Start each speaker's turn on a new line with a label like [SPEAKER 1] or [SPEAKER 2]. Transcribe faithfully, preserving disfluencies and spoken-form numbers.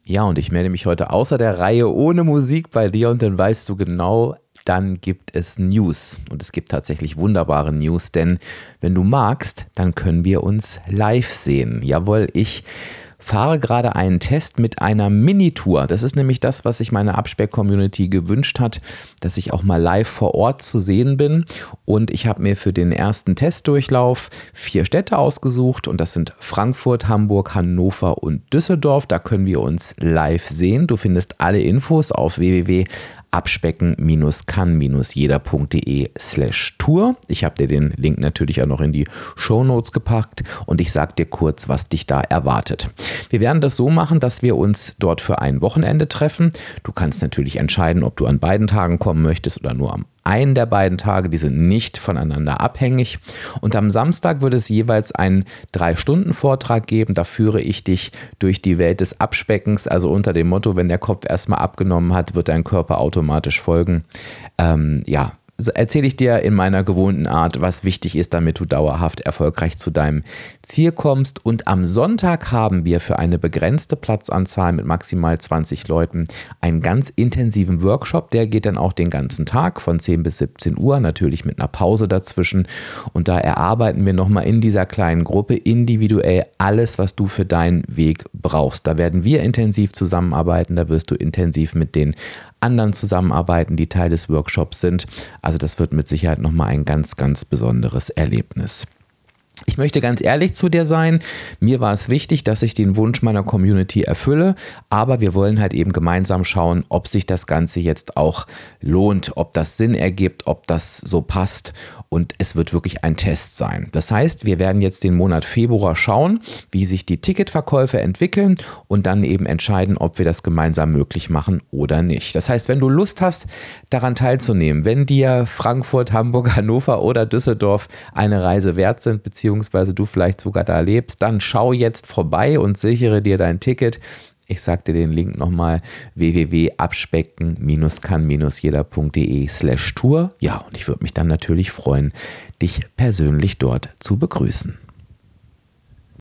[SPEAKER 1] Ja, und ich melde mich heute außer der Reihe ohne Musik bei dir und dann weißt du genau, dann gibt es News. Und es gibt tatsächlich wunderbare News, denn wenn du magst, dann können wir uns live sehen. Jawohl, ich fahre gerade einen Test mit einer Minitour. Das ist nämlich das, was sich meine Abspeck-Community gewünscht hat, dass ich auch mal live vor Ort zu sehen bin. Und ich habe mir für den ersten Testdurchlauf vier Städte ausgesucht und das sind Frankfurt, Hamburg, Hannover und Düsseldorf. Da können wir uns live sehen. Du findest alle Infos auf w w w punkt abspecken-kann-jeder.de slash Tour. Ich habe dir den Link natürlich auch noch in die Shownotes gepackt und ich sage dir kurz, was dich da erwartet. Wir werden das so machen, dass wir uns dort für ein Wochenende treffen. Du kannst natürlich entscheiden, ob du an beiden Tagen kommen möchtest oder nur am einen der beiden Tage, die sind nicht voneinander abhängig. Und am Samstag wird es jeweils einen drei Stunden Vortrag geben. Da führe ich dich durch die Welt des Abspeckens, also unter dem Motto, wenn der Kopf erstmal abgenommen hat, wird dein Körper automatisch folgen. Ähm, ja, erzähle ich dir in meiner gewohnten Art, was wichtig ist, damit du dauerhaft erfolgreich zu deinem Ziel kommst. Und am Sonntag haben wir für eine begrenzte Platzanzahl mit maximal zwanzig Leuten einen ganz intensiven Workshop. Der geht dann auch den ganzen Tag von zehn bis siebzehn Uhr, natürlich mit einer Pause dazwischen. Und da erarbeiten wir nochmal in dieser kleinen Gruppe individuell alles, was du für deinen Weg brauchst. Da werden wir intensiv zusammenarbeiten, da wirst du intensiv mit den anderen zusammenarbeiten, die Teil des Workshops sind. Also das wird mit Sicherheit nochmal ein ganz, ganz besonderes Erlebnis. Ich möchte ganz ehrlich zu dir sein, mir war es wichtig, dass ich den Wunsch meiner Community erfülle, aber wir wollen halt eben gemeinsam schauen, ob sich das Ganze jetzt auch lohnt, ob das Sinn ergibt, ob das so passt und es wird wirklich ein Test sein. Das heißt, wir werden jetzt den Monat Februar schauen, wie sich die Ticketverkäufe entwickeln und dann eben entscheiden, ob wir das gemeinsam möglich machen oder nicht. Das heißt, wenn du Lust hast, daran teilzunehmen, wenn dir Frankfurt, Hamburg, Hannover oder Düsseldorf eine Reise wert sind, beziehungsweise beziehungsweise du vielleicht sogar da lebst, dann schau jetzt vorbei und sichere dir dein Ticket. Ich sage dir den Link nochmal, w w w punkt abspecken-kann-jeder.de slash Tour. Ja, und ich würde mich dann natürlich freuen, dich persönlich dort zu begrüßen.